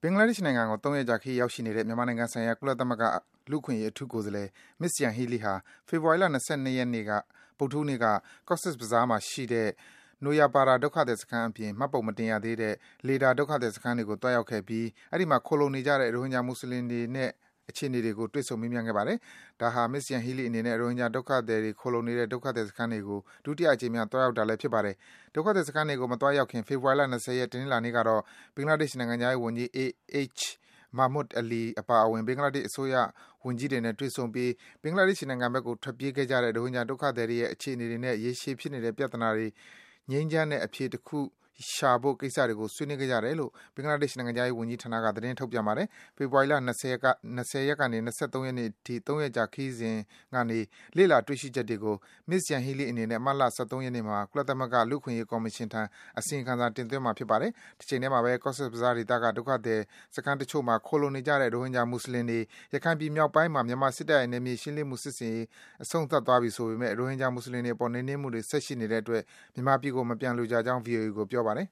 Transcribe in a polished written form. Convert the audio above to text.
ဘင်္ဂလားဒေ့ရှ်နိုင်ငံကို3 ရက်ကြာခရီးရောက်ရှိနေတဲ့မြန်မာနိုင်ငံဆိုင်ရာကုလသမဂ္ဂလူ့အခွင့်အရေးအထူးကိုယ်စားလှယ် Ms. Yanghee Lee ဟာ ဖေဖော်ဝါရီလ 22 ရက်နေ့ ဗုဒ္ဓဟူးနေ့က Cox's Bazar မှာရှိတဲ့ Noya Para ဒုက္ခသည်စခန်းအပြင် မှတ်ပုံမတင်ရသေးတဲ့ Ledah ဒုက္ခသည်စခန်းတွေကို သွားရောက်ခဲ့ပြီး အဲဒီမှာ ခိုလှုံနေကြတဲ့ ရိုဟင်ဂျာမွတ်ဆလင်တွေနဲ့ အခြေအနေတွေကို တွေ့ဆုံမေးမြန်းခဲ့ပါတယ်။ ဒါဟာ Ms. Yanghee Lee အနေနဲ့ ရိုဟင်ဂျာဒုက္ခသည်တွေ ခိုလှုံနေတဲ့ ဒုက္ခသည်စခန်းတွေကို ဒုတိယအကြိမ်မြောက် သွားရောက်တာလည်း ဖြစ်ပါတယ်။ ဒုက္ခသည်စခန်းတွေကို မသွားရောက်ခင် ဖေဖော်ဝါရီလ 20 ရက်၊ တနင်္လာနေ့ကတော့ ဘင်္ဂလားဒေ့ရှ်နိုင်ငံခြားရေးဝန်ကြီး H. Mahmood Ali အပါအဝင် ဘင်္ဂလားဒေ့ရှ်အစိုးရဝန်ကြီးတွေနဲ့ တွေ့ဆုံပြီး ဘင်္ဂလားဒေ့ရှ်နိုင်ငံဘက်ကို ထွက်ပြေးခဲ့ကြတဲ့ ရိုဟင်ဂျာဒုက္ခသည်တွေရဲ့ အခြေအနေတွေနဲ့ ရေရှည်ဖြစ်နေတဲ့ ပြဿနာတွေ ငြိမ်းချမ်းတဲ့အဖြေတခုရှာဖို့ကိစ္စတွေကို ဆွေးနွေးခဲ့ကြတယ်လို့ ဘင်္ဂလားဒေ့ရှ်နိုင်ငံခြားရေးဝန်ကြီးဌာနက သတင်းထုတ်ပြန်ပါတယ်။ ဖေဖော်ဝါရီလ ၂၀ ရက်ကနေ ၂၃ ရက်နေ့အထိ ၃ ရက်ကြာခရီးစဉ်ကနေ လေ့လာတွေ့ရှိချက်တွေကို Ms. Yanghee Lee အနေနဲ့ မတ်လ ၁၃ ရက်နေ့မှာ ကုလသမဂ္ဂလူ့အခွင့်အရေးကော်မရှင်ထံ အစီရင်ခံစာ တင်သွင်းမှာဖြစ်ပါတယ်။ တချိန်ထဲမှာဘဲ Cox's Bazar ဒေသက ဒုက္ခသည်စခန်းတချို့မှာ ခိုလှုံနေကြတဲ့ ရိုဟင်ဂျာမွတ်ဆလင်တွေ ရခိုင်ပြည်မြောက်ပိုင်းမှာ မြန်မာစစ်တပ်ရဲ့ နယ်မြေရှင်းလင်းမှု စစ်ဆင်ရေး အဆုံးသတ်သွားပြီဆိုပေမယ့် ရိုဟင်ဂျာမွတ်ဆလင်တွေအပေါ် နှိမ်နင်းမှုတွေ ဆက်ရှိနေတဲ့အတွက် မြန်မာပြည်ကို မပြန်လိုကြကြောင်း ဗွီအိုအေကို ပြောပါတယ်